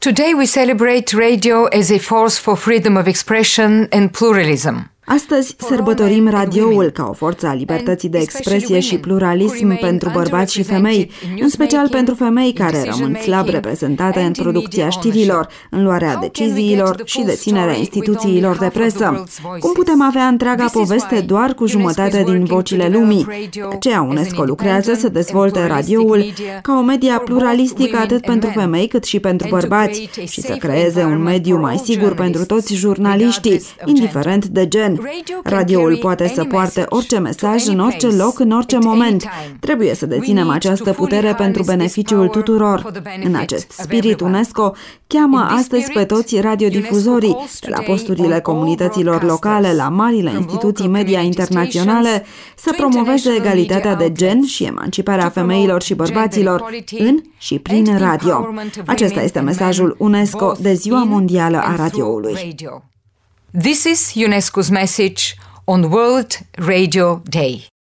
Today we celebrate radio as a force for freedom of expression and pluralism. Astăzi sărbătorim radioul ca o forță a libertății de expresie și pluralism pentru bărbați și femei, în special pentru femei care rămân slab reprezentate în producția știrilor, în luarea deciziilor și deținerea instituțiilor de presă. Cum putem avea întreaga poveste doar cu jumătate din vocile lumii? De aceea UNESCO lucrează să dezvolte radioul ca o media pluralistică atât pentru femei cât și pentru bărbați și să creeze un mediu mai sigur pentru toți jurnaliștii, indiferent de gen. Radioul poate să poarte orice mesaj în orice loc, în orice moment. Trebuie să deținem această putere pentru beneficiul tuturor. În acest spirit, UNESCO cheamă astăzi pe toți radiodifuzorii, de la posturile comunităților locale la marile instituții media internaționale, să promoveze egalitatea de gen și emanciparea femeilor și bărbaților în și prin radio. Acesta este mesajul UNESCO de Ziua Mondială a Radioului. This is UNESCO's message on World Radio Day.